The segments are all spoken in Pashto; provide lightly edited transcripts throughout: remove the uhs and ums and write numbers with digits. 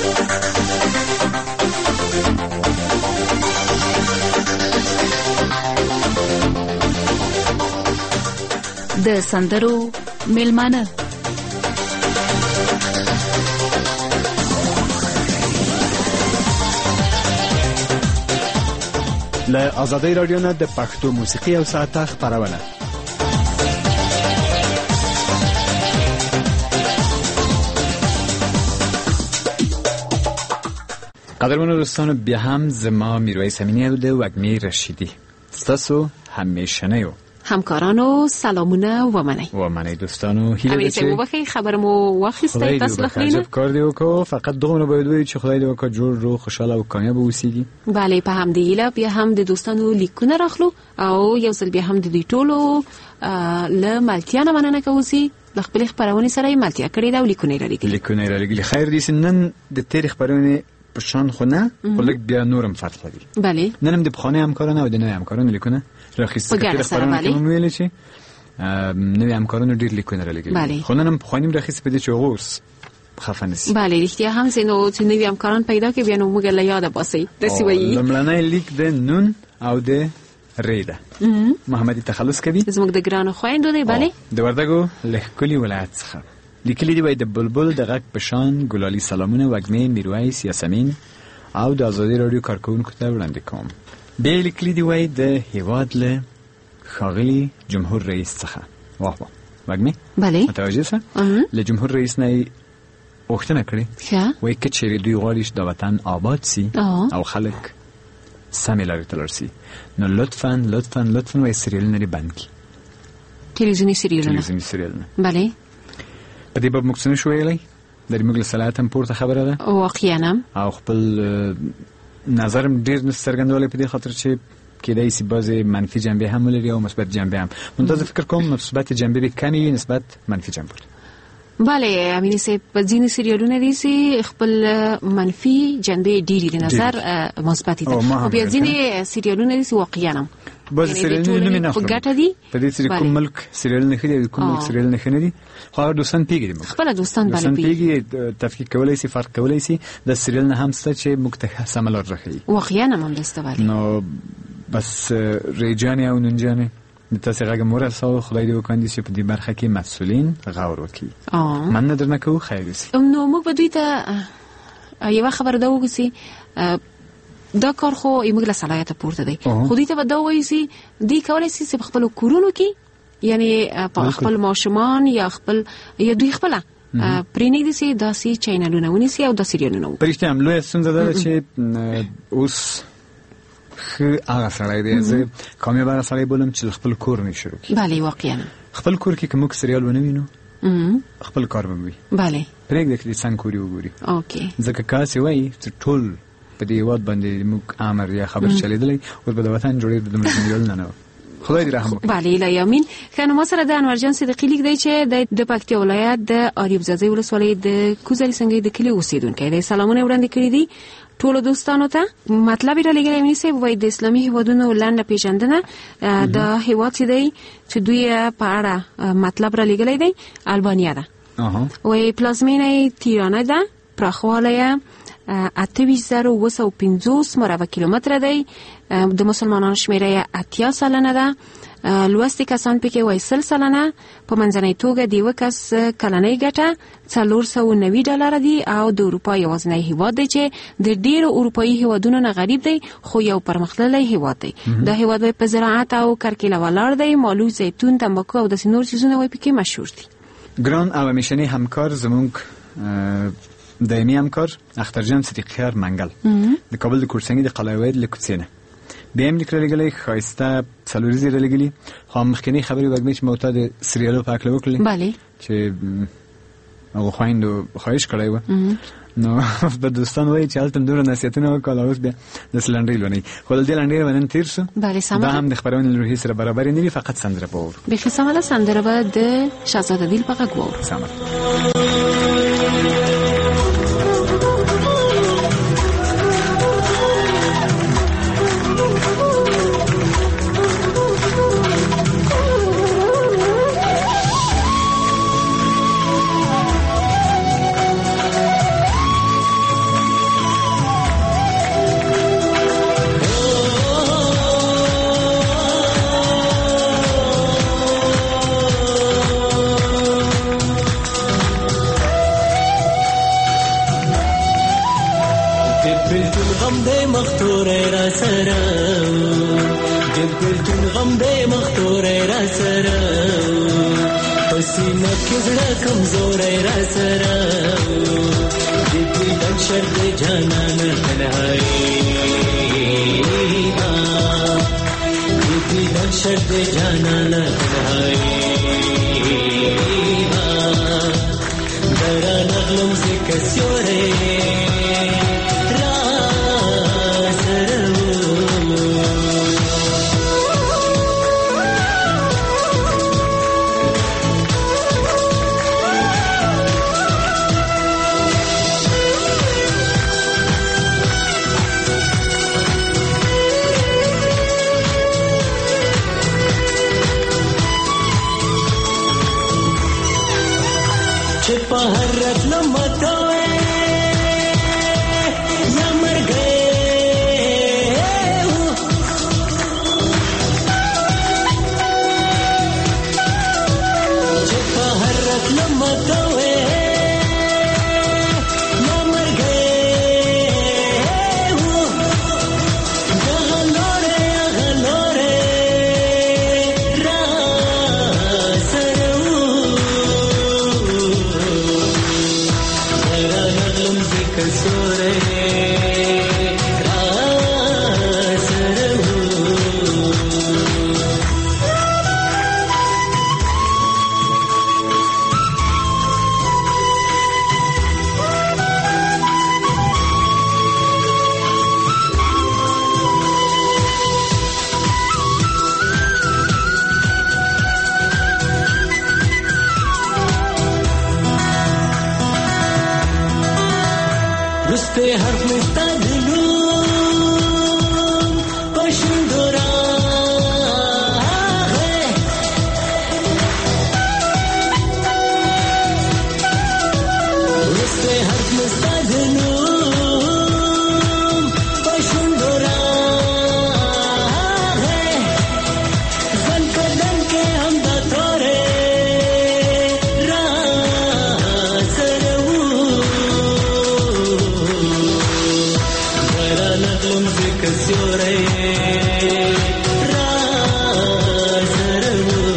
د سندرو میلمانه له آزادۍ رادیو نه د پښتو موسیقي او ساعته خبرونه. قدرمنو دوستانو، بیا هم زما میرویس امینی او د وگمی رشیدی ستاسو همیشنیو همکارانو سلامونه و منی دوستانو هیله چه وبخی خبرمو واخیسته تاسو لخرینه عجب کار دی وکړو. فقط دغه باید وایي چې خدای دې وکړي جوړ رو خوشاله او کامیاب اوسېږي. بله په هم دی له بیا هم د دوستانو لیکونه راخلو او یو ځل بیا هم د دې ټولو له ملتیا نه مننه کوي د خپل خبرونه سره ملتیا کړی دا لیکونه لري. خیر دې نن د تاریخ خبرونه پشان خونه ولک بیا نورم فرق لري. بله ننم د بخانه همکارانه او د نه همکارانه لیکونه راخیسته کړي خبرونه کوم ویل شي نوې همکارانو ډیر لیکونه را لګي. خو ننم بخانیم راخیسته بده چې اوس خفنسی. بله رښتیا هم زینو چې نوې همکاران پیدا کې بیا نو موږ له یاد باسي د سوي لمړنۍ لیک د نون او د ریده محمدي تخلص کوي زموږ د ګرانو خويندو دی. بله د وردګو لهکلی ولایت څخه لیکلي دی وای د بلبل د غږ پشان ګلالي سلامونه وګمې میرویس یاسمین او د آزادۍ رادیو کارکونکو ته وړاندې کوم. به لیکلي دی وای د هیواد له خاغلی جمهور رئیس څخه واه وګمې بله متوجه سه له جمهور رئیس نه وختنه کړی وای کچې دوی غواړي د وطن آباد سي او خلک سملاري تلرسي نو لطفاً وای سریالونه لري بند کی تلویزیونی سریالونه. بله په دې باب مخکې شو ویلای د موږ له صلاحاتم پورته خبره ده واقعا او خپل نظرم ډیر نسترګندولې په دې خاطر چې کېدای شي بعضی منفي جنبه هم لري او مثبت جنبه هم. منتظر فکر کوم مثبت جنبه به کمی نسبت منفي جنبه. بله امینه سه په ځینې سریالونه دي چې خپل منفي جنبه ډیری د نظر مثبت دي او بیا ځینې سریالونه دي چې واقعا بعضی سریالونه نه ګټه دي په دې سری کوم ملک سریال نه خېدي کوم ملک سریال نه خېدي خو دوستان پیګي خپل دوستان باندې پیګي تفکیک کولای شي فرق کولای شي د سریال نه هم ست چې مکتسب عمل راخي واقعا هم دسته باندې نو بس ریجانی او نونجانی د تاسو هغه مرسته خدای دې وکړي چې په دې برخه کې مسؤلین غور وکړي. من نه درنه کوم خیر دي نو موږ به دوی ته یو خبر دا وګسي دا کار خو یمګ له صلاحیت پورته دی خو دې ته به دا وایي چې دې کولای شي چې خپل کورونو کې یعنی په خپل ماشومان یا خپل یا دوی خپل پرېنې دي چې داسې چینلونه ونیسي او د سریالونه پرېشته هم لوی څنګه ده چې اوس هغه سړی دی زه کامیاب هغه سړی بولم چې خپل کور نه شروع کړي. بله واقعا خپل کور کې کوم سریال ونه وینو خپل کار به وي. بله پرېږده چې څنګه کوري وګوري اوکې ځکه کاسي وای چې ټول په دې واد باندې موږ امر یا خبر چلیدلې او په وطن جوړې د ملګرو نه خدای دې رحم وکړي. بله الیامین خانم ما سره د انور جان صدیقی لیک دی چې د پکتیا ولایت د اریوب زازی ولسوالۍ د کوزري څنګه د کلی اوسیدونکو دی. سلامونه وړاندې کړی دي ټول دوستانو ته. مطلب یې لګیږي مې سه وای د اسلامي هیوادونو لاندې پیژندنه د هیواد دی چې دوی په اړه مطلب را لګیلی دی البانیا ده. وای پلازمینه تیرانه ده پرخواله 28,250 مربع کیلومتر دی. د مسلمانانو شمیره 80 سلنه ده. لوستي کسان پکې وای 30 سلنه په منځنۍ توګه دی وکس کلنۍ ګټه $490 دی او د اروپا یوازینی هیواد دی چې د ډیرو اروپایي هیوادونو نه غریب دی خو یو پرمختللی هیواد دی. د هیواد په زراعت او کرکیله ولاړ دی. مالو زیتون تنباکو او د سینور چیزونه وای پکې مشهور دي. ګران او همیشنی همکار زمونږ دایمي همکار اخترجان صدیقیار منګل د کابل د کورسنګي د قلعه‌وید لکوڅینه به هم لیکل لګلې خاصه څلوريزي لګلې خو مخکنی خبري وګمې چې موته د سریالو پاک لوکلې بله چې هغه خويندو خواهش کړی و نو د دوستان وایي چې الته دوره نصیحتونه وکړل اوس بیا د سلندري لونی خو د لندري ونن تیر شو دا هم د خبرونې روحي سره برابر نه وي فقط سندره پور به خصامه سندره به د شاهزاده دیل پاک ګور سمه دبلتون غم دې مختور را سره دبلتون غم دې مختور را سره پسینه کې زړه کمزور را سره دې دن شر دې جانان تنهایی دې دن شر دې جانان تنهایی درا نغلم زکه سیوره पहरत न मतवे या मर गए पहरत न मतवे या मर गए गहलोरे رسته حرف مستدلو پشندورا رسته حرف مستدلو پشندورا زن کردن که هم دا توره را سرو نغلم زکه سیوره را سره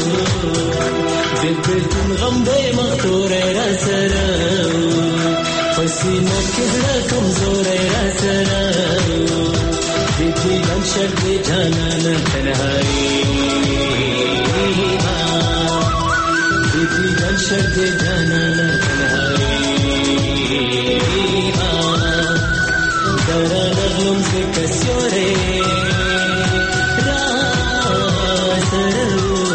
دبلتون غم دې مختور را سره پسینه کې زړه کمزور را سره دې دن شر دې جانان تنهایی دې دن شر دې جانان تنهایی درا نغلم زکه سیوره را سره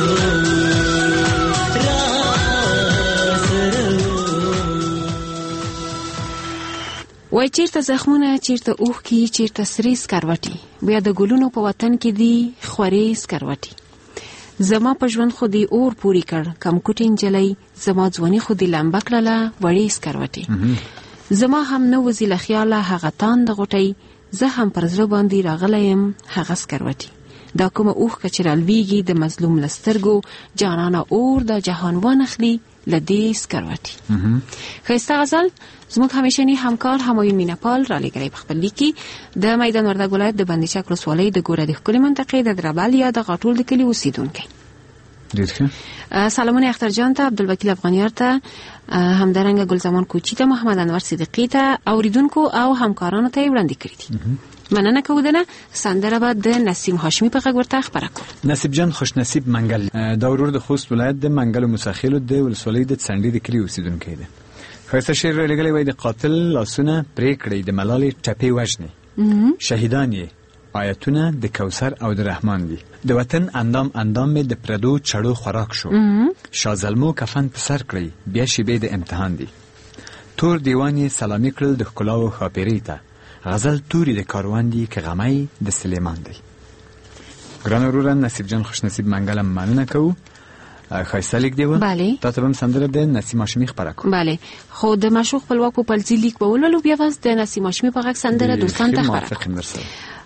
وای چیرته زخمونه چیرته اوښکې چیرته سرې سکروټي بیا د ګلونو په وطن کې دی خورې سکروټي زما په ژوند خو دی اور پوری کړ کم کوټ نجلۍ زما ځواني خو دی لمبه کړله وړې سکروټي زما هم نه وزي له خیاله هغه تان د غټۍ زه هم پر زړه باندې راغلی یم هغه سکروټي دا کومه اوښکه چې رالویږي د مظلوم له سترګو جانانه اور د جهان وانخلي له دې سکروټي ښایسته غزل زموږ همیشني همکار همایون مینهپال را لېږلی په خپل لیک کې د میدان وردګ ولایت د بندیچک ولسوالۍ د ګوره د ښکلې منطقې د دربل یا د غاټول د کلي اوسېدونکی سلامونه اختر جان ته عبدالوکیل افغانیار ته همدارنګه ګلزمان کوچی ته محمد انور صدیقی ته اوریدونکو او همکارانو ته وړاندې کړی دي مننه کوو سندره به د نسیم هاشمی په غږ ورته خبره کوو نصیب جان خوش نصیب منګل دا ورور د خوست ولایت د منګل مساخیلو د ولسوالۍ د څنډې د کلي اوسېدونکی دی ښایسته شعر رالیږلی وای د قاتل لاسونه پرې کړئ د ملالې ټپې وژنې شهیدان یې آیتونه د کوثر او د رحمان دي د وطن اندام اندام می د پردو چړو خوراک شو شازلمو کفن په سر کړی بیا شیبې د امتحان دي تور دیوانی سلامي کړل د ښکلاو ښاپیرۍ ته غزل توري د کاروان دي که غمی د سلیمان دی ګران وروره نصیب جان خوش نصیب منګلم مننه کوو ښایسته لیک دی و بله تا ته به هم سندره د نسیم هاشمي خپره کوو بله خو د مشهور خپلواک په پلزي لیک به ولولو بیا وز د نسیم هاشمي په غږ سندره دوستان ته خبره کوو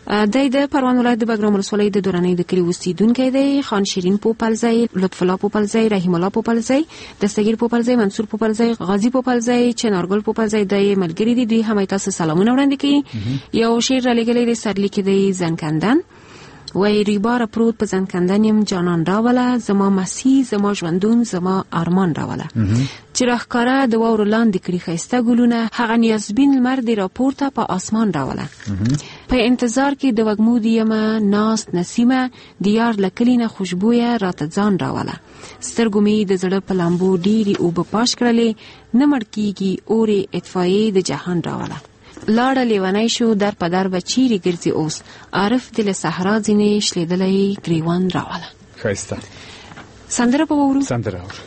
د پروان ولایت د بګرام ولسوالۍ د دورانۍ د کلي اوسیدونکی دی. خان شیرین پوپلزی، لطف الله پوپلزی، رحیم الله پوپلزی، دستگیر پوپلزی، منصور پوپلزی، غازی پوپلزی، چنارګل پوپلزی د ملګری دي. دوی هم تاسو سلامونه وړاندې کوي. یو شعر را لګلې د سرلیک دی زنکندن. وای ریبار پروت په زنکندن یم جانان راوله، زما مسیح زما ژوندون زما ارمان راوله. چې راښکاره د واورو لاندې کړي ښایسته ګلونه، هغه نیازبین لمر دې راپورته په آسمان راوله. په انتظار کې د وږمو د یمه ناست نسیمه، د یار له کلي نه خوشبویه راته ځان راوله. سترګو مې د زړه په لامبو ډېرې اوبه پاش کړلې، نه مړ کېږي اورې اطفایې د جهان راوله. لاړه لیونی شو در په در به چیرې ګرځي اوس، عارف دل صحرا ځینې شلېدلی ګریوان راوله. ښایسته سندره به وورو. سندره وورو.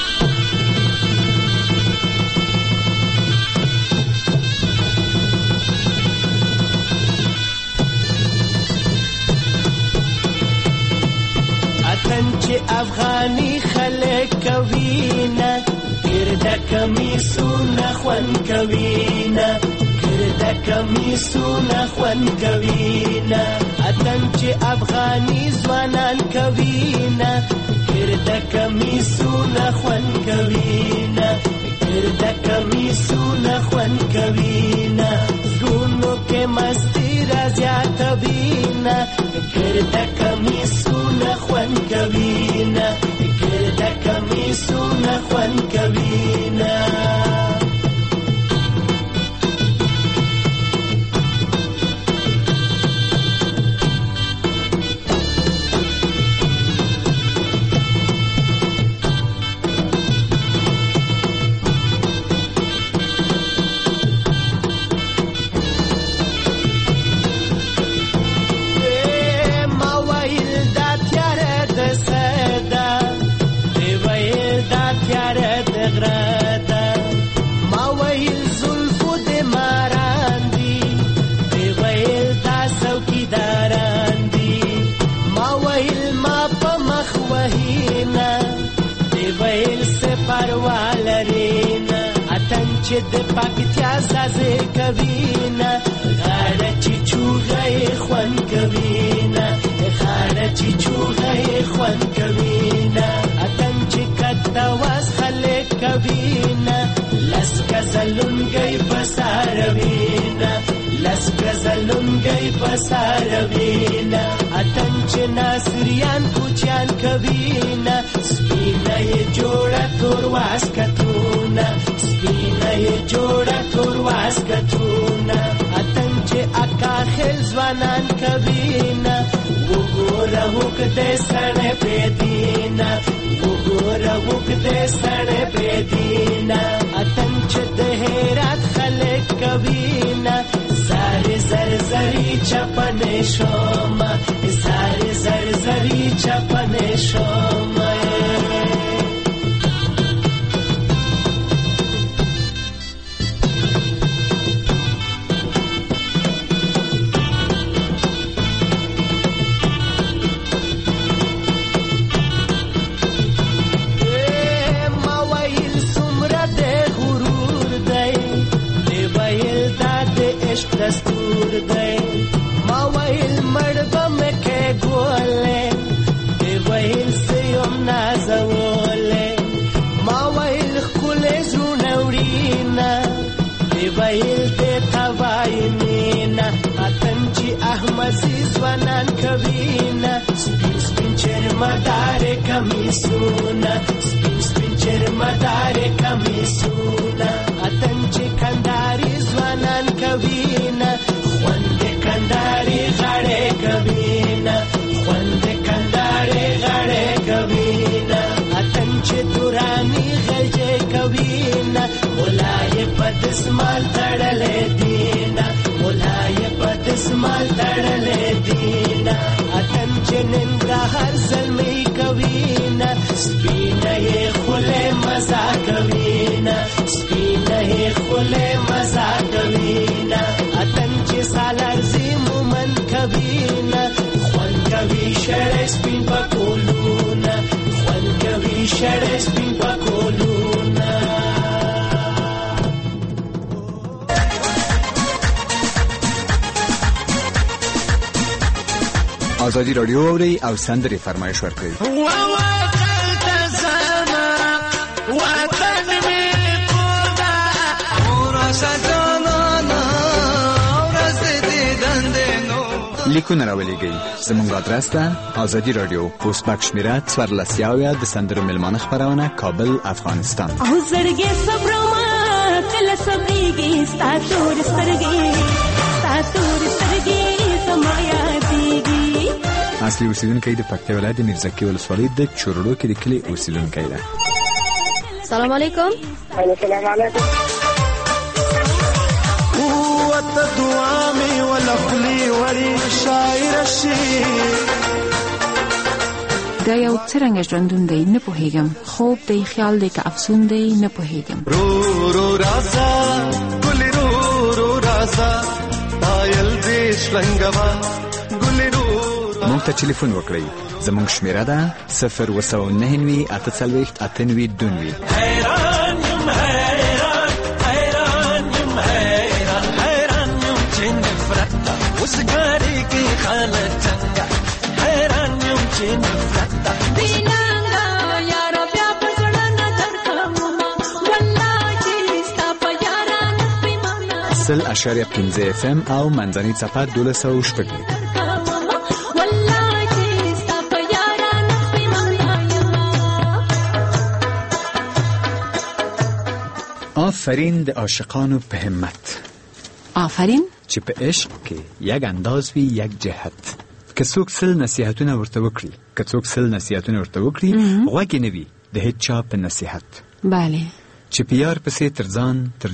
اتن چې افغاني خلک کوي نه، ګرده کمیسونه خوند کوي نه، ګرده کمیسونه خوند کوي نه. اتن چې افغاني ځوانان کوي نه، ګرده کمیسونه خوند کوي نه، ګرده کمیسونه خوند کوي نه. زړونو کې مستی را زیاتوي نه، ګرده کمیسونه خوند کوي نه، ګرده کمیسونه خوند کوي نه. چې د پکتیا سازې کوي نه، غاړه چې چوغې خوند کوي نه، غاړه چې چوغې خوند کوي نه. اتن چې کته واس خلک کوي نه، لس کزلونګي بساروي نه، لس کزلونګي بساروي نه. اتن چې ناصریان کوچیان کوي نه، سپینه یې جوړه تور واسکتونه، سپینه یې جوړه تور واسکتونه. اتن چې اکا خل ځوانان کوي نه، وګوره وګدې سړی پرېدینه، وګوره وګدې سړی پرېدینه. اتن چې د هرات خلک کوي نه، زارې زر زرې چپنې شومه، زارې زر زرې چپنې شومه. دستور دی ما ویل مړبه مکه ګولې، دی ویل سیم نازولې، ما ویل ښکلې زړونه وړینه، دی ویل دې توای مینه. اتن چې احمدزي ځوانان کوي نه، سپین سپین چرمدارې کمیسونه، سپین سپین چرمدارې کمیسونه. اتن چې کنداري ځوانان کوي نه، خوند کنداري غاړې کوي نه، خوند کنداري غاړې کوي نه. اتن چې دوراني غلجې کوي نه، مولای په دسمال تړلې دي نه، مولای په دسمال تړلې دي نه. اتن چې ننګرهار زلمي کوي نه، سپینه یې خولې مزه کوي نه، سپینه یې خولې مزه کوي نه. اتن چې سالارزي مومن کوي نه، خوند کوي شړې سپین پکولونه، خوند کوي شړې سپین پکولونه. آزادی رادیو اورئ او سندرې فرمایش ورکړئ. لیکونه راولېږئ. زموږ ادرس ده آزادی رادیو، پوسټ باکس شمیره 14 د سندرو مېلمانه خپرونه، کابل، افغانستان. او زړګي صبرما کله صبرېږي ستا تور سترګې زما یادېږي. اصلي اوسیدونکی د پکتیا ولایت د میرزکي ولسوالۍ د چورړو کې د کلي اوسیدونکی ده. سلام علیکم. السلام علیکم. قوت دعا می ولخلی وری شاعر شي. دا یو څرنګه ژوندون دی نه پوهیږم، خوب دی خیال دی که افسون دی نه پوهیږم. رو رو رازا ګل رو رو رازا پایل دې شلنګوا ګل رو. موږ ته ټلیفون وکړئ. زموږ شمیره ده 029 48 98 حیران یم حیران حیران یم حیران حیران یم چې نفرت وسګاری کې خالد څنګه حیران یم چې نفرت دینانګا یارو بیا پسړه نظر کوم والله چې ستا په یاران پیمانه 0.15 FM او منځنۍ څپه 1200 آفرین د عاشقانو په همت. آفرین چې په عشق کې یک انداز وي یک جهت. که څوک سل نصیحتونه ورته وکړي غوږ نه وي د هیڅ چا په نصیحت. بله. چې په یار پسې تر ځان تر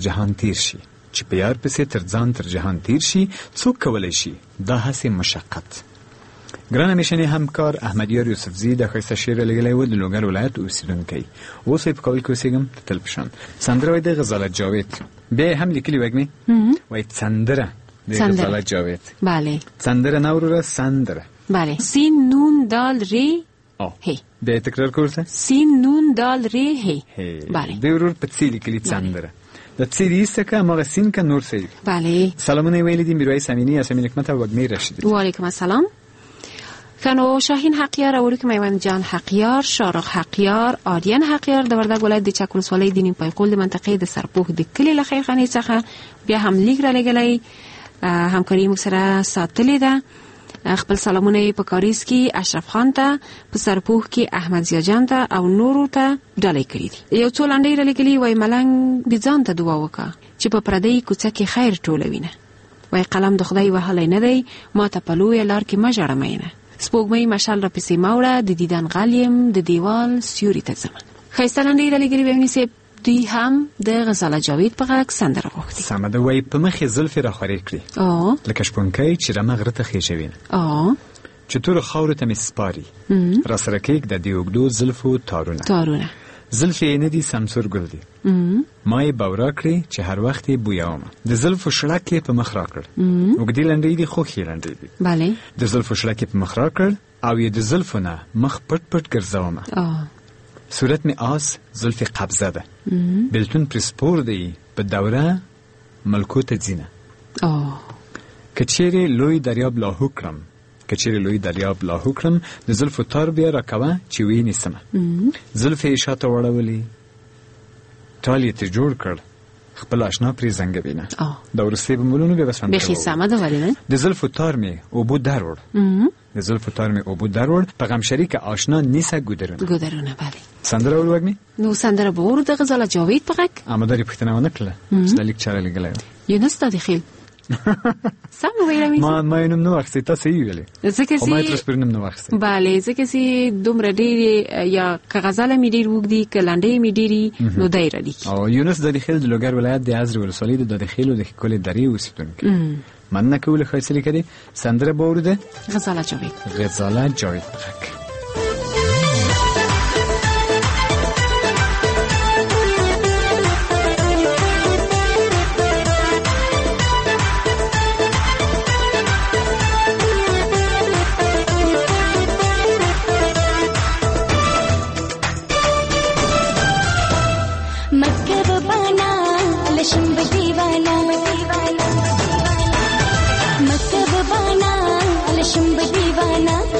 جهان تیر شي څوک کولی شي دا هسې مشقت. ګران میشنې همکار احمدیار یوسفزی د ښایسته شعر لګلی و د لوګر ولایت اوسیدونکی. اوس یې په کابل کې اوسېږم د تل په شان. سندره وایي د غزالت جاوید. بیا یې هم لیکلي وږمې وایي سندره د غزالت جاوید. بله. سندره نه وروره سندره. بله. سین نون دال ری هی. بیا تکرار کورته. سین نون دال ری هی. بله. بیا ورور په څې لیکلي سندره. د څې ایسته که مغه سین که نور څه. بله. سلامونه ویلي دي میرویس امینی، یاسمین حکمت او وږمې رشیدی. وعلیکم السلام. کنو شاهین حقیار، اوریک میوند جان حقیار، شارق حقیار، آریان حقیار د وردګ ولایت د چک ولسوالۍ د نیم پایقول د منطقې د سرپوښ د کلي له خیرخانې څخه بیا هم لیک را لګلی. همکاري موږ سره ساتلې ده. خپل سلامونه په کاریز کې اشرف خان ته، په سرپوښ کې احمد ضیا جان ته او نورو ته ډالۍ کړي دي. یو څو لنډۍ را لګلي. وایي ملنګ د ځان ته دعا وکړه چې په پردۍ کوڅه کې خیر ټولوینه. وایي قلم د خدای وهلی نه دی، ما ته په لویه لار کې مه ژاړه مینه. سپوږمۍ مشال را پسې موړه، د دیدن غلیم د دیوال سیوري ته ځمه. ښایسته لنډۍ را لګلي بهمني صاحب. دوی هم د غزاله جاوید په غږ سندره غوښتي. سمه ده. وایي په مخ یې زلفې را خورې کړي لکه شپونکی چې رمه غره ته خېژوینه. چې تورو خاورو ته مې سپاري را سره کېږده د اوږدو زلفو تارونه. زلفې یې نه دي سمسور ګل دي. ما یې بورا کړې چې هر وخت یې بویومه. د زلفو شړک یې په مخ را کړ. اوږدې لنډۍ دي خو ښې لنډۍ دي. بله. د زلفو شړک یې په مخ را کړ او یې د زلفو نه مخ پټ پټ ګرځومه. صورت مې آس زلفې قبضه ده. بلتون پرې سپور دی په دوره ملکو ته ځینه. که چیرې لوی دریاب لاهو کړم د زلفو تار بیا را کوه چې ویې نیسمه. زلفې یې شاته وړولې ټال یې ترې جوړ کړ خپل آشنا پرې زنګوینه. دا وروستۍ به مولونو بیا به سندره بېخي سمه ده. ولې نه؟ د زلفو تار مې اوبو دروړ په غم شریک آشنا نیسه ګودرونه. بله. سندره ولوږمې. نو سندره به ورو د غزاله جاوید په غږ. اماداري پوښتنه ونه کړله چې دا لیک چا رالیږلی و. یونس دا د خیل سم ویلې. ما یې نوم نه واخیستی، تاسو یې ویلې خو ما یې تر اوسه پورې نوم نه واخیستی. بله. ځکه چې دومره ډېرې یا که غزله مې ډېر اوږدي که لنډۍ مې ډېري نو دی رالیکي. یونس د خیل د لوګر ولایت د ازرې ولسوالۍ د خیلو د ښکلې درې اوسېدونکی. مننه کوو له ښایسته لیکنې. سندره به اورو غزاله جاوید په غږ. مکتب بانا لشم دیوانا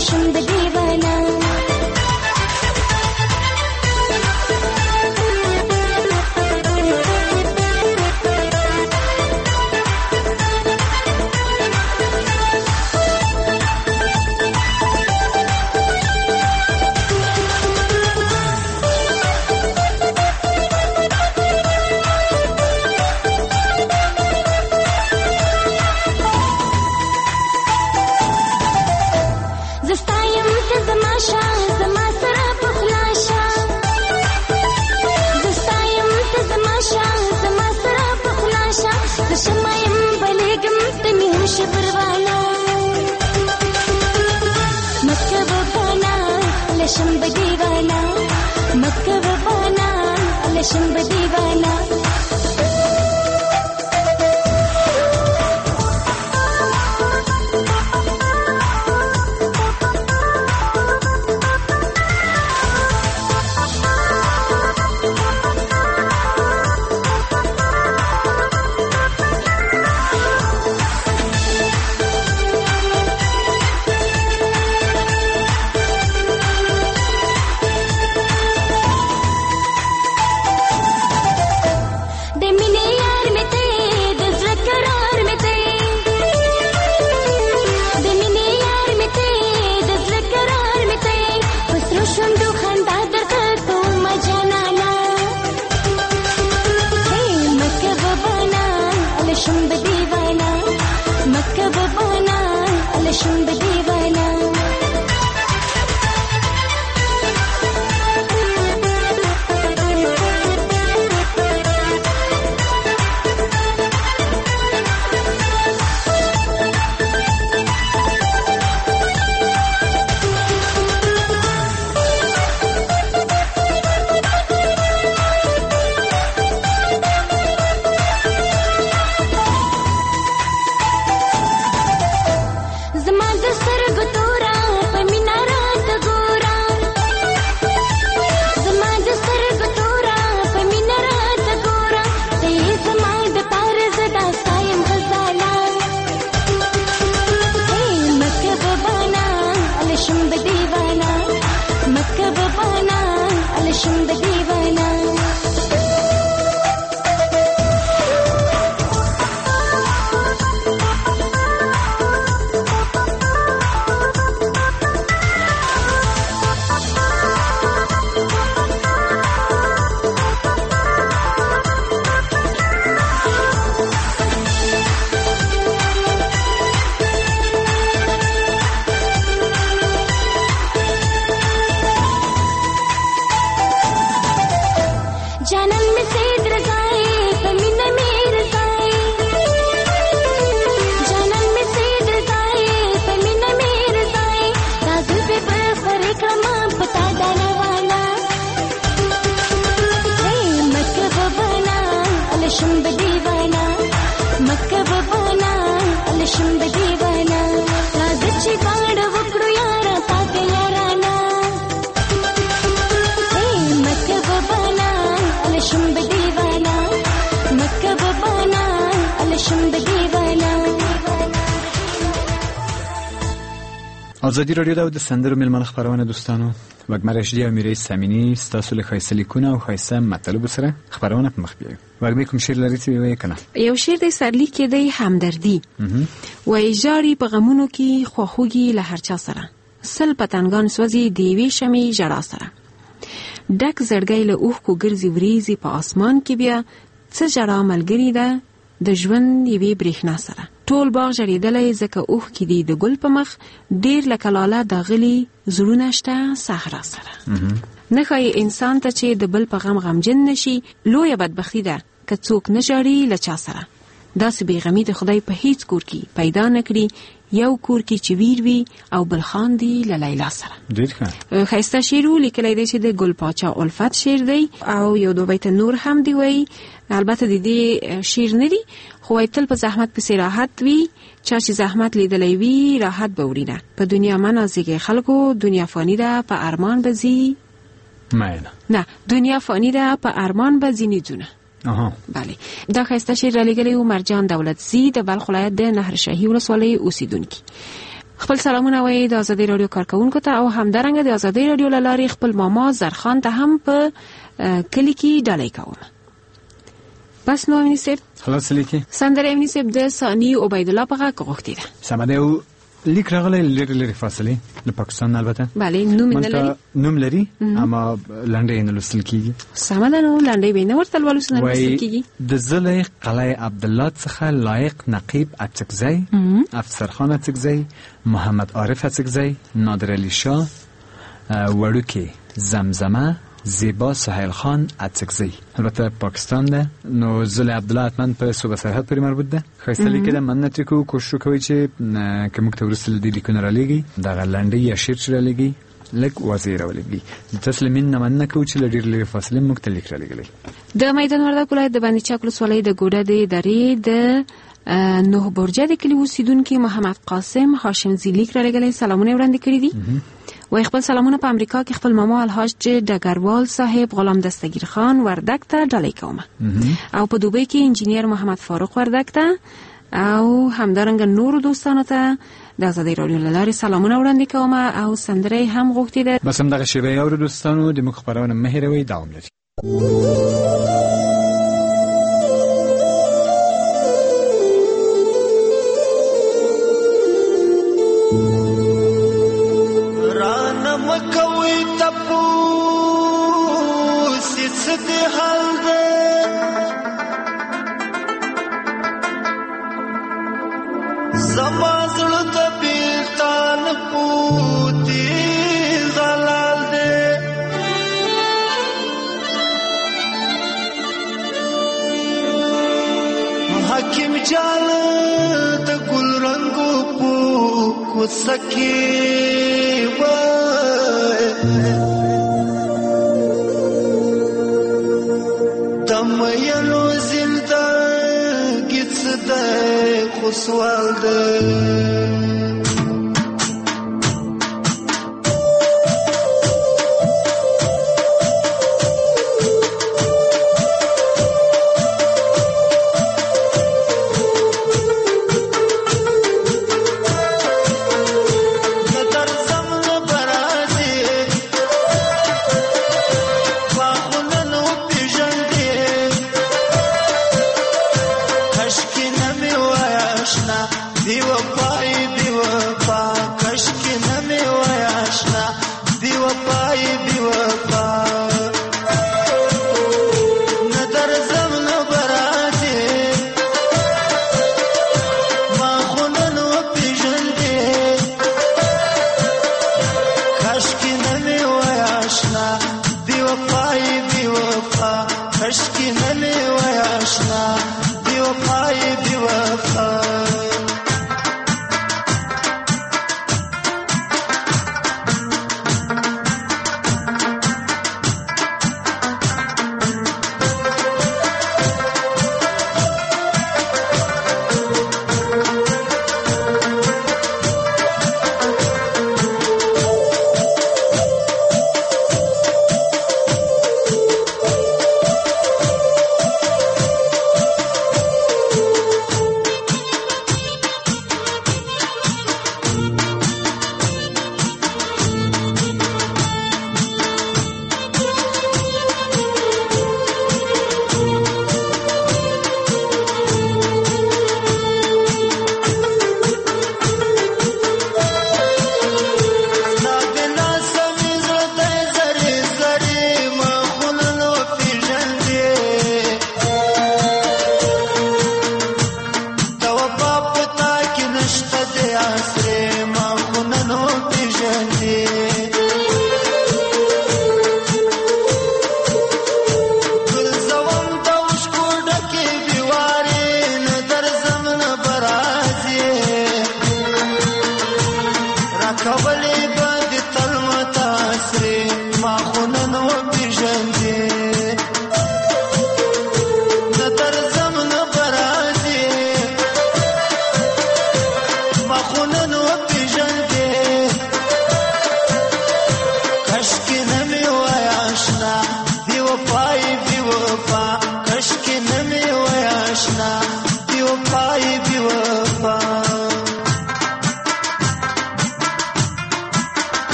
لشم بدیوانا لشم بدیوانا ازادي رادیو د سندرو ملمن خبرونه دوستانو وګمرش دی امیرې سمینی ستاسو له خیسه لیکونه او خیسه مطلب سره خبرونه په مخ بیاي وګ کوم شعر لري چې وایي کنه یو شعر د سرلیک کې د همدردی وای جاری په غمونو کې خوخوږي له هر چا سره سل پتنګان سوځي دیوي شمي جړا سره ډک زړګي له اوخ کو ګرځي وریزي په اسمان کې بیا څه جړا ملګری ده د ژوند یوې برېښنا سره ټول باغ جړېدلی ځکه اوښ کې دی د ګل په مخ ډېر لکه لاله داغلي زړونه شته صحرا سره نه ښایي انسان ته چې د بل په غم غمجن نشي لویه بدبختي ده که څوک نه ژاړي له چا سره داسې بېغمي د خدای په هیڅ کور کې پیدا نه کړي یو کور کې چې ویر وي او بل خاندي له لیلا سره ډېر ښه ښایسته شعر ولیکلی دی چې د ګل پاچا الفت شعر دی او یو دو بیت نور هم دی وایي البته د دې شعر نه دی خو وایي تل په زحمت پسې راحت وي چا چې زحمت لیدلی وي راحت به وړینه په دنیا منازیږي خلکو دنیا فانی ده په ارمان به ځي نه دنیا فانی ده په ارمان به ځینې ځونه بله دا ښایسته شعر را لېږلی و مرجان دولت زی د بلخ ولایت د نهر شاهي ولسوالۍ اوسیدونکي خپل سلامونه وایي د ازادي رادیو کارکونکو ته او همدارنګه د ازادي رادیو له لارې خپل ماما زرخان ته هم په کلی کې ډالۍ کوم. بس نو امینی صاحب خلاص لیکي سندره امینی صاحب د ثاني عبید الله په غږ غوښتي ده. سمده او لیک راغلی لري فاصله د پاکستان البته. بله نوم نه لري. نوم لري اما لنډه یې نه لوستل کیږي. سمده نو لنډه به نه ورته ولوسنه لوستل کیږي. د زله قلعه عبدالله څخه لایق نقیب اڅکزی، افسرخان اڅکزی، محمد عارف اڅکزی، نادر علی شاه، وړوکی زمزمه، زیبا سهیل خان اڅکزی. البته پاکستان ده. نو زله عبدالله حتما په صوبه سرحد پورې مربوط ده. خسته لیکه ده من نتیکو کوشش کوي چې که موږ ته ورسل دي لیکونه را لېږي دغه لنډۍ یا شعر چې را لېږي لږ واضح را ولېږي. د تسلیمین نه مننه کوو چې له ډېرې لرې فاصلې موږ ته لیک را لېږلی. د میدان وردګ ولایت د بندي چک ولسوالۍ د ګوډه د درې د نوح برجه د کلي اوسیدونکي محمد قاسم هاشمزي لیک را لېږلی. سلامونه وړاندې کړي دي. وای خپل سلامونه په امریکا کې خپل ماما الحاج ډګروال صاحب غلام دستگیر خان وردګ ته ډالۍ کوم او په دوبۍ کې انجینیر محمد فاروق وردګ ته او همدارنګه نور دوستانو ته د ازادي رادیو له لارې سلامونه وړاندې کوم او سندره هم غوښتې ده. بس هم دغه شیبه اورو دوستانو د موږ خبرونه مه هېروئ دوام لري. حکیم جان د ګل رنگو پو کو سکی وای دم یلو زندگی څه ده خو سوال ده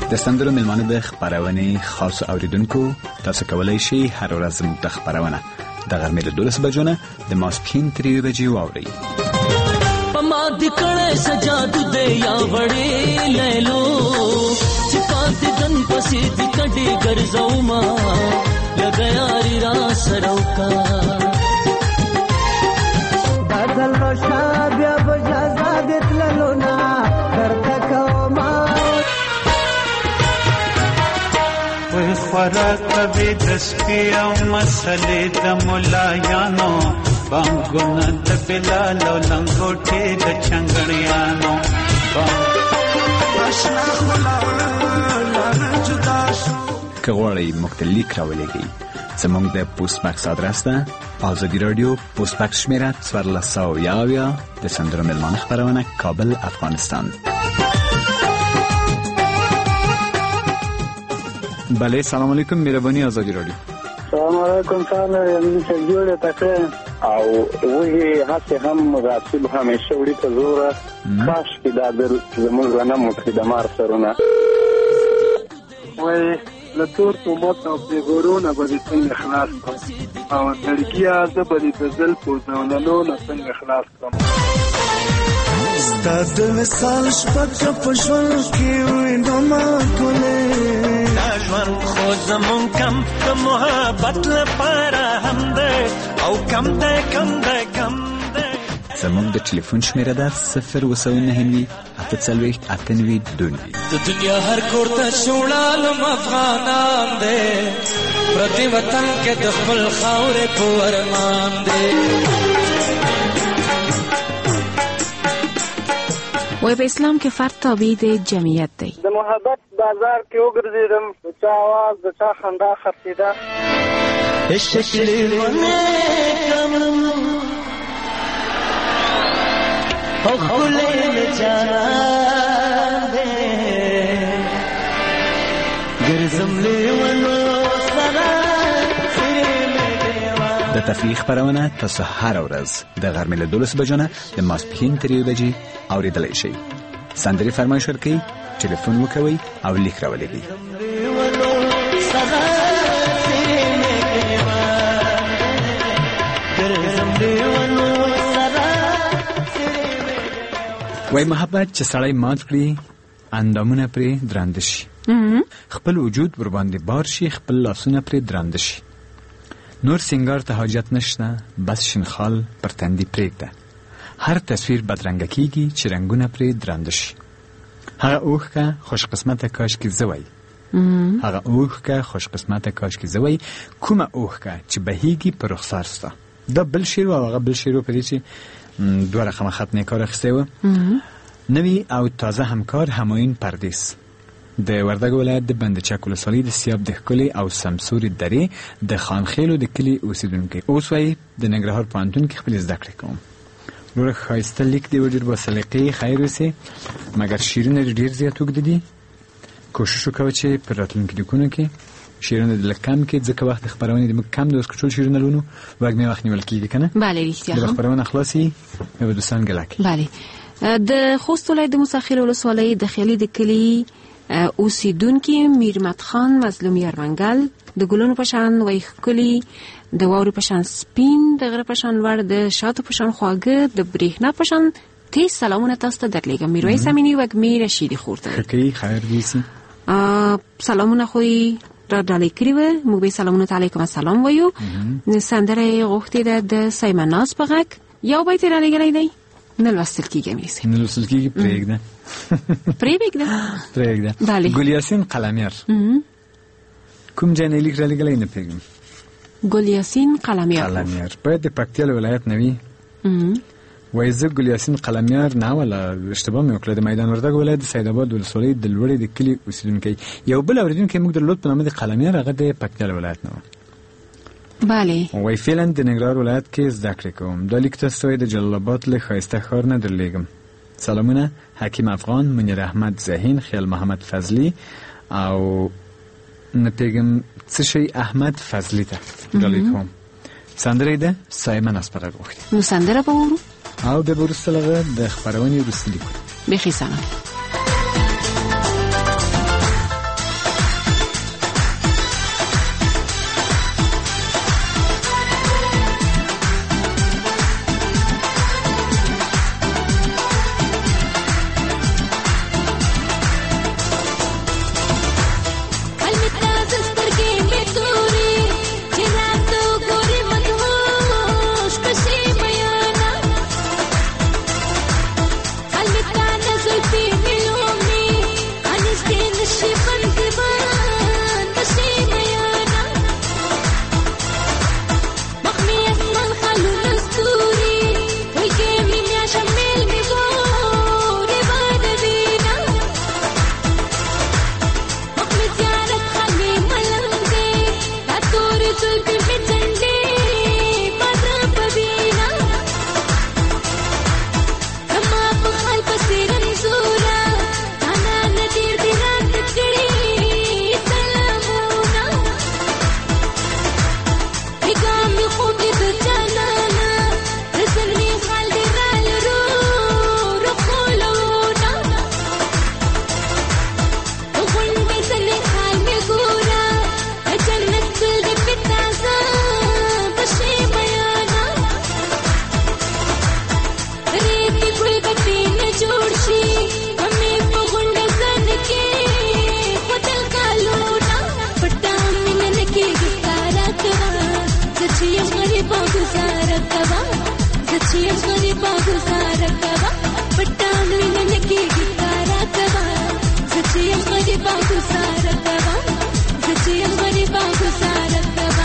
د سندرو ملمانه د خبرونې خاص اوریدونکو تاسو کولای شئ هر ورځ د خبرونه د غرمې له 12 بجو نه د ماسپښین 3 بجې واورئ. پما دکړه سجاد دې یا وړې لیلو چپات دن پسې د کډې ګرځاو ما لګیاري را سروکا بدل شاه بیا بجازا دتللو نا درته کوما وې خوراک به د سپي او مسلې د مولایانو بانګونه د بلال او لنګوټې د چنګړیانو آشنا خلال جدا شو. که غواړئ موږ ته لیک راولېږئ زموږ د پوسټ باکس ادرس ده آزادي رادیو پوسټ باکس شمیره 1411 د سندرو ملمانه خبرونه کابل افغانستان. بله سلام علیکم مهربانی آزادی رادیو. سلام علیکم سلام یعنی چې جوړه تکه او وی هڅه هم رسول همیشه وړي ته زوره کاش کې دا د زموږ نه مخدمار سرونه وای لتور تومت او پیغورونه به څنګه خلاص او ترکیه د بری بزل په ځونلو نه څنګه خلاص کړم. ستاد مثال شپږ په ژوند کې وینم ما کوله ژوند خو زمون کم د محبت لپاره هم ده او کم ده زموږ د ټلیفون شمیره ده 029 840 د دنیا هر کور ته شوړال افغانان ده پرتی وطن کې د خپل خاورې په ارمان ده. وای په اسلام کې فرد تابع د جمعیت دی. د محبت بازار کې وګرځیدم چا आवाज د چا خندا خرڅیدا شکل ونه کم او خلل جان دې ګرځم لیوانو سره د تفریح خبرونه تاسو هر ورځ د غرمې له 12 بجو نه د ماسپښین 3 بجې اوریدلای شئ. سندري فرمایش ورکړئ، ټلیفون وکوئ او لیک راولېږئ. وای محبت چې سړی مات کړي اندامونه پرې درند شي، خپل وجود ور باندې بار شي، خپل لاسونه پرې درند شي. نور سنگار ته حاجت نشته، بس شینخال پر تندي پرېږده. هر تصویر بدرنګه کیږي چې رنگونه پرې درند شي. هغه اوښکه خوش قسمته کاش کې زوی، هغه اوښکه خوش قسمته کاش کې زوی، کومه اوښکه چې بهیږي پر رخسار ستا. دا بل شعر او هغه بل شعر په دې چې دوه رقم خط نیکار اخیستی و. نوی او تازه همکار همایون پردیس د وردګ ولایت د بندچک ولسوالۍ د سیاب د ښکلي او سمسوري درې د خانخیلو د کلي اوسیدونکی. اوس وایي د ننګرهار پوهنتون کې خپلې زده کړې کوم. وروره ښایسته لیک دی، ډېر با سلیقې خیر اوسې، مګر شعرونه ډېر زیات اوږده دي. کوشش وکوه چې په راتلونکي لیکونو کې شعرونه د لږ کم کې، ځکه وخت د خپرونې د موږ کم دی. اوس که ټول شعرونه لولو وږمې وخت نیول کېږي که نه؟ بله رښتیا د خپرونه خلاصي مې به دوستان ګله کوي. بله د خوست ولایت د موساخیل ولسوالۍ د خیالي د کلي اوسیدونکي میرمت خان مظلوم یارمنګل د ګلونو په شان وای ښکلي، د واورې په شان سپین، د غره په شان لوړ، د شاتو په شان خواږه، د برېښنا په شان تیز سلامونه تاسو ته درلیږم. میرویس امینی وږمې رشیدي خور ته ښه کوي، خیر دې سي. سلامونه خو یې را ډالۍ کړي وه، موږ به سلامونه ته علیکم السلام وایو. سندره یې غوښتې ده د سایمن ناز په غږ. یو بیت یې رالیږلی دی، نه لوستل کېږي امیر صاحب، نه لوستل کېږي، پرېږده پرېږده. ګل یاسین قلمیار کوم ځای نه لیک رالیږلی نه پوهېږم. ګل یاسین قلمیار باید د پکتیا له ولایت نه وي. وایي زه ګل یاسین قلمیار نه، ولا اشتباه مې وکړه، د میدان وردګ ولایت د سیدآباد ولسوالۍ د لوړې د کلي اوسېدونکی. یو بل اورېدونکی موږ درلود په نامه د قلمیار، هغه د پکتیا له ولایت نه و. بله وای فعلا د ننګرهار ولایت کې زده کړې کوم. دا لیک تاسو د جلال آباد له ښایسته ښار نه درلیږم. سلامونه حکیم افغان، منیر احمد زهین، خیال محمد فضلی او نه پیږم څه شي احمد فضلی ته ډالۍ کوم. سندره ده سایمن از پغه غوښتي. نو سندره به ورو او به ورسلغه د خبرونې وروستي لیکو. بخي سلام. زچیم غریبا گزار کوا پټان وینې کې ګټارا کوا زچیم غریبا گزار کوا زچیم غریبا گزار کوا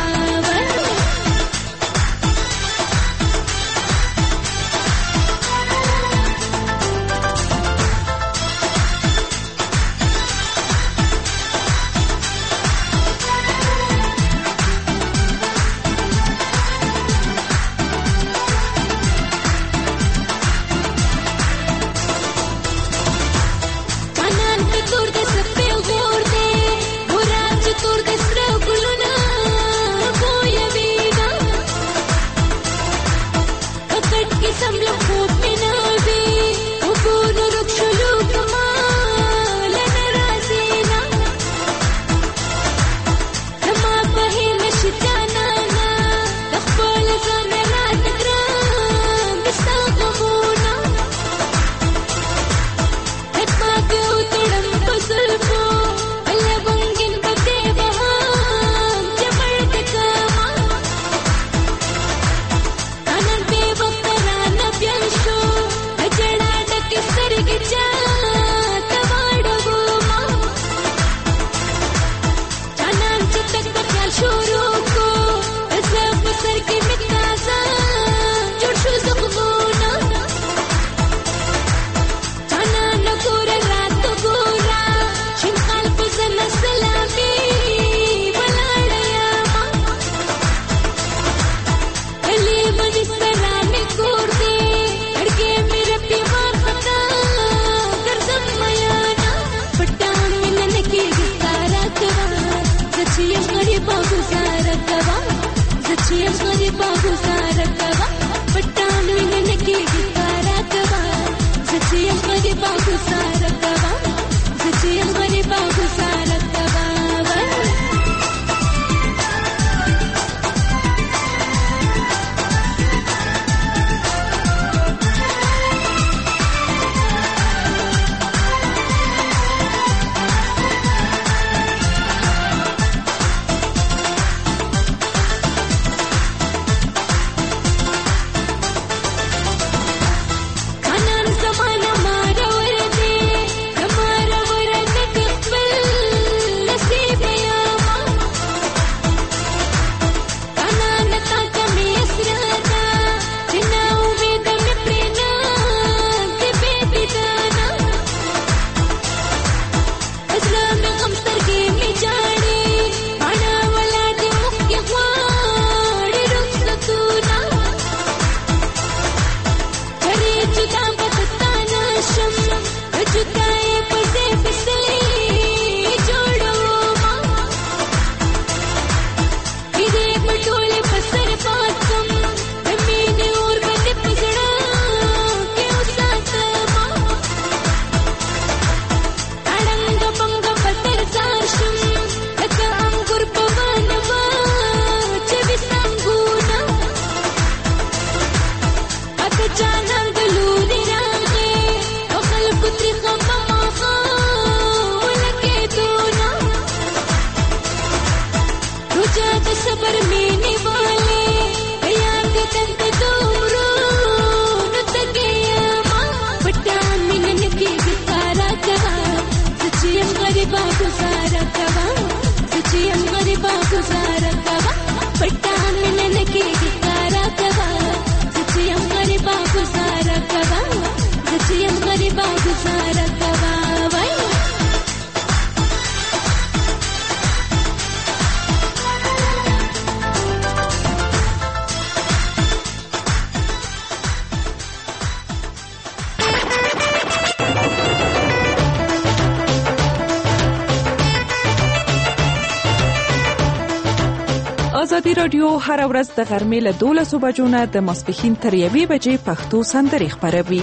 ازادي رادیو هر ورځ د غرمې له 12 بجو نه د ماسپښین تر 1 بجې پښتو سندرې خپروي.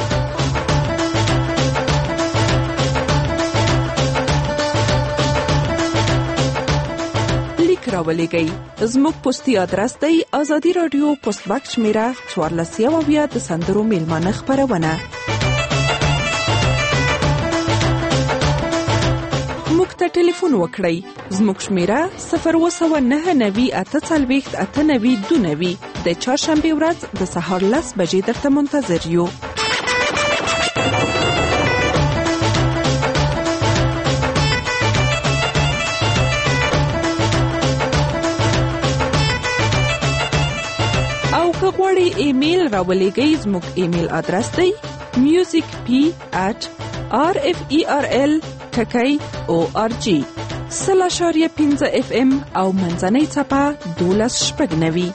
لیک راولېږئ. زموږ پوسټي آدرس دی ازادي رادیو پوسټ باکس شمیره 14 د سندرو میلمانه خپرونه. موږ ته ټلیفون وکړئ. زموږ شمیره 029984892 د چهارشنبه ورځ د سهار 10 بجې درته منتظر یو. او که غواړئ ایمیل راولېږئ، زموږ ایمیل ادرس دی musicp@referl.org /5 FM او منځنۍ څپه 12.9.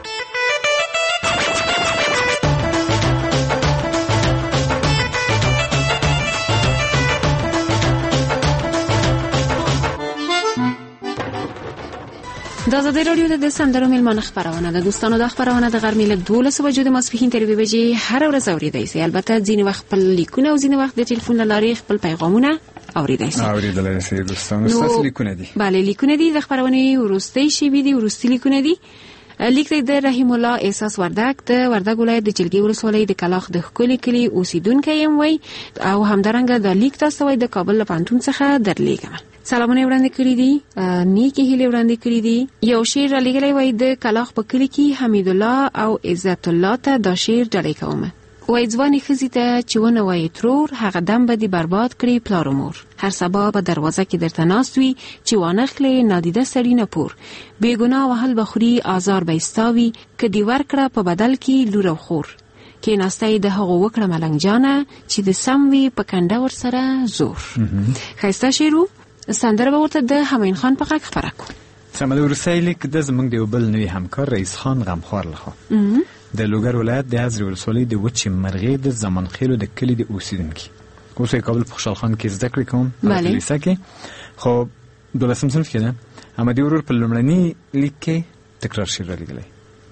د آزادۍ راډیو د سندرو میلمانه خبرونه د دوستانو د خبرونه د غرمې له 12 بجو د ماسپښین تر 2 بجې هر ورځ اوریدئ شئ. البته ځینې وخت خپل لیکونه او ځینې وخت د ټلیفون له لارې خپل پیغامونه اوریدئ شئ. اوریدلای شئ دوستانو. تاسو لیکونه دي؟ بله، لیکونه دي. د خبرونه وروستۍ شی دي، وروستي لیکونه دي. لیک د رحیم الله احساس وردک د وردک ولایت د جلګي ولسوالۍ د کلاخ د خولي کلی اوسیدونکو یم وای، او همدارنګه د لیک تاسو وای د کابل له پانتون څخه درلیږم. سلامونه وړاندې کړی دي، نیکی هیله وړاندې کړی دي. یو شعر را لګلای وای د کلاخ په کلی کې حمید الله او عزت الله ته دا شعر ډالۍ کوم. وای ځواني خزي ته چې ونه وای ترور، هغه دم به دی برباد کړی پلار مور. هر سبا په دروازه کې درته ناست وي چې وانخلې نادیده سړی نه پور. بیګناه وهل بخوري آزار به استاوي، که دی ورکړه په بدل کې لور او خور. کې ناستای د هغه وکړه ملنګ جانه چې د سم وی په کنده ور سره زور. خیسته شیرو سندره به ورته د همین خان په غږ خبره کو. سمه ورسای لیک د زمنګ دی بل نوی همکار رئیس خان غمخوار لخوا د لوګر ولایت د حضرت ولسوالۍ د وچې مرغې د زمان خېلو د کلی د اوسیدونکو. اوس یې کابل په خوشحال خان کې زده کړې کوم په لیسه کې. خو دولسم صنف کې ده. احمدي ورور په لومړني لیک کې تکرار شعر رالیږلی.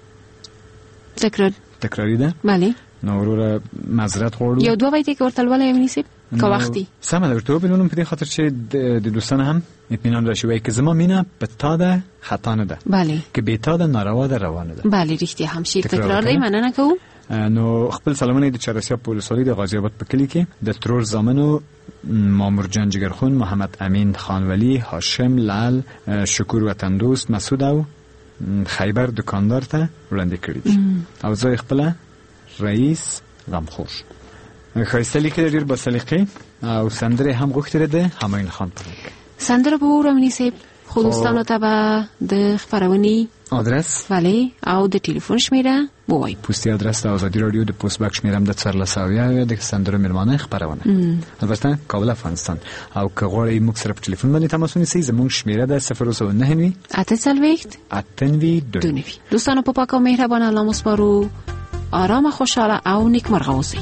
تکراری ده؟ بله. نو وروره معذرت غواړو. یو دوه بیتې کې ورته لولی ونیسئ که وختي. سمه ده، ورته وبلونم په دې خاطر چې د دوستانو هم اطمینان راشي. وایي که زما مینه په تا ده خطا نه ده، بله، که بې تا ده ناروا ده روانه ده. بله رښتیا هم شعر تکرار دی، مننه کوو. نو خپل سلامونه د چهارسیاب په ولسوالۍ د غازي آباد په کلي کې د ترور زامنو مامور جان جگرخون، محمد امین خانولی، هاشم لعل، شکور وطن دوست، مسعود او خیبر دکاندار ته وړاندې کړي دي. او زه خپل رئیس غمخور. خایسته لیکل ډیر با سلیقې او سندره هم غوښتل ده همین خان پر. سندره به ورمنی سیب خو دوستانو ته به د خبرونی آدرس ولی او د ټلیفون شمیره وای. پوسټي آدرس د آزادي رادیو د پوسټ باکس شمیرم د 400 د سندره میرمنه خبرونه. البته کابل افغانستان. او که غواړئ موږ سره په ټلیفون باندې تماس ونیسئ، زموږ شمیره د 009 8 دوستانو په پاک او مهربان الله مو سپارو. آرام، خوشحاله او نیکمرغه اوسئ.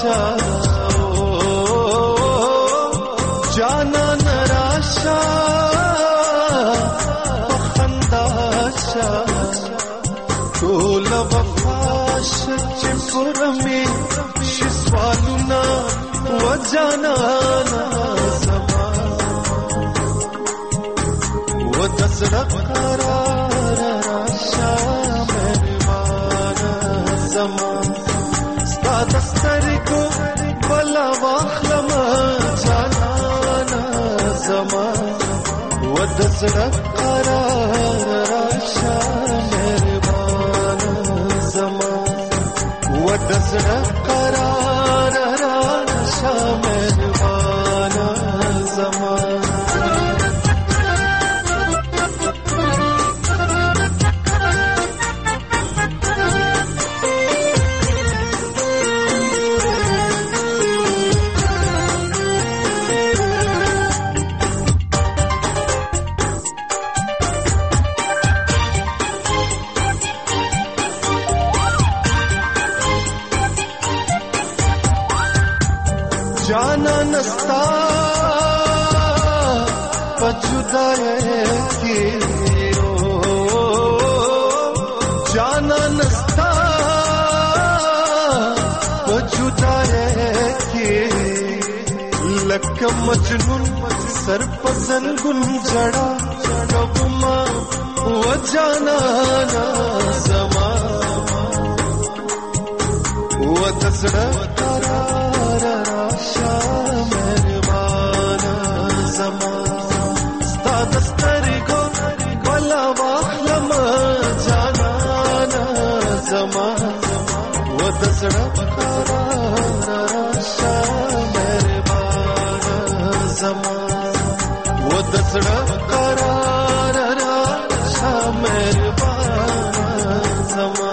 जाना नराशा पखंदाशा टोल वफाश चिपुरमी शिस्वालुना वजाना समा वदसरा करार राशा मेहमान समा दस्तरिको बला वाखलम जाना समा वदसरा करार राशा मेहमान समा वदसरा करार राशा मेहमान समा जाना नस्ता पजुदाए की जाना नस्ता पजुदाए की लक मजनून सरपसन गुंजड़ा कबुमा वजाना ना समा वदसड़ा करार राशा मेहमान समा दस्तरिको बला वाखलम जाना समा वदसड़ा करार राशा मेहमान समा वदसड़ा करार राशा मेहमान समा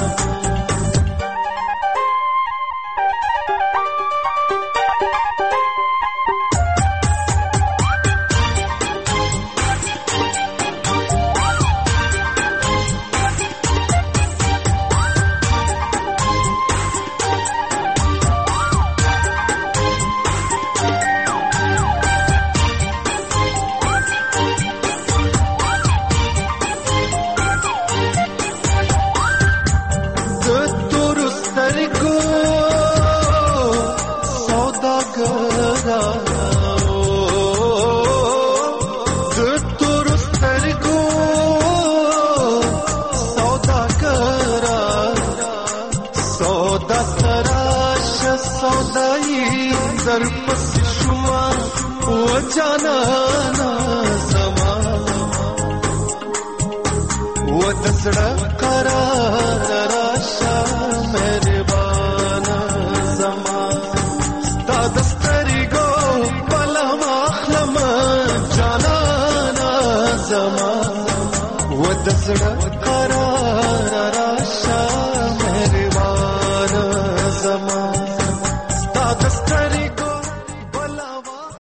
जाना समा वदसड़ा करार